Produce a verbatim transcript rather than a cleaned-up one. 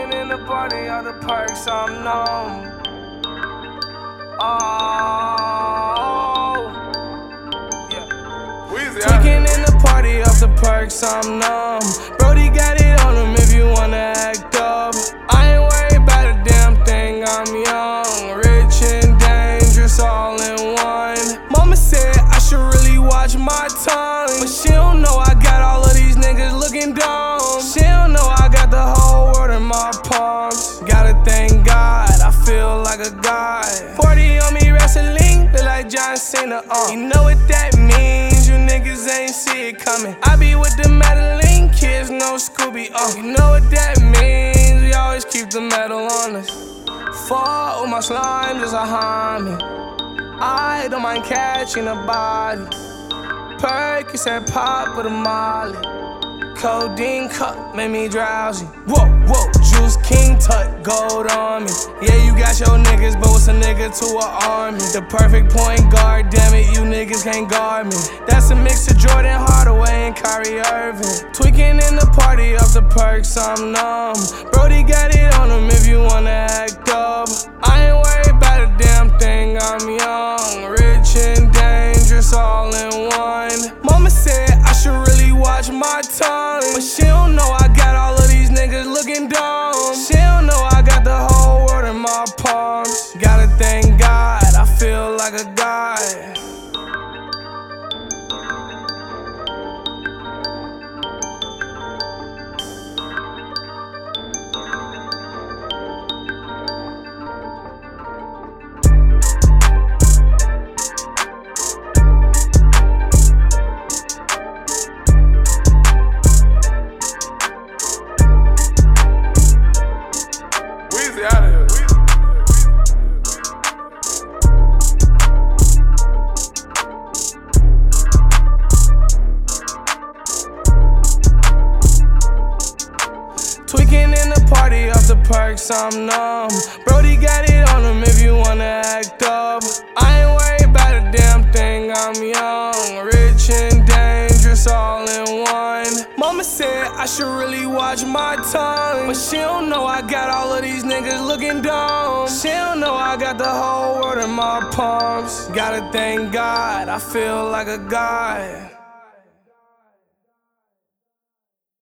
Tweaking in the party, all the perks I'm numb. Oh, yeah. Tweaking in the party, off the perks I'm numb. Brody got it on him if you wanna act up. I ain't worried about a damn thing, I'm young, rich and dangerous all in one. Mama said I should really watch my tongue, but she don't know I got all of these niggas looking dumb. She don't know I got the whole world in my palms. Gotta thank God, I feel like a god. forty on me wrestling, look like John Cena. Uh. You know what that means, you niggas ain't see it coming. I be with the Madeline kids, no Scooby. Uh. You know what that means, we always keep the metal on us. Fall with my slime, just a homie. I don't mind catching a body. Perkins and pop with a molly. Codeine cup made me drowsy. Whoa, whoa, Juice King Tut, gold on me. Yeah, you got your niggas, but what's a nigga to an army? The perfect point guard, damn it, you niggas can't guard me. That's a mix of Jordan Hardaway and Kyrie Irving. Tweaking in the party, off the perks, I'm numb. Brody got it on him if you wanna act up. I ain't worried about a damn thing, I'm young, rich and dangerous all in one. Mama said I should really watch my tongue, but she don't know I got all of these niggas looking dumb. She don't know I got the whole world in my palms. Gotta thank God, I feel like a god. Out of here. Tweaking in the party, off the perks, I'm numb. Brody got it on him if you wanna act up. I ain't worried about a damn thing, I'm young, rich and dangerous all in one. Mama said I should really watch my tongue, but she don't know I got all of these niggas looking dumb. She don't know I got the whole world in my palms. Gotta thank God, I feel like a god.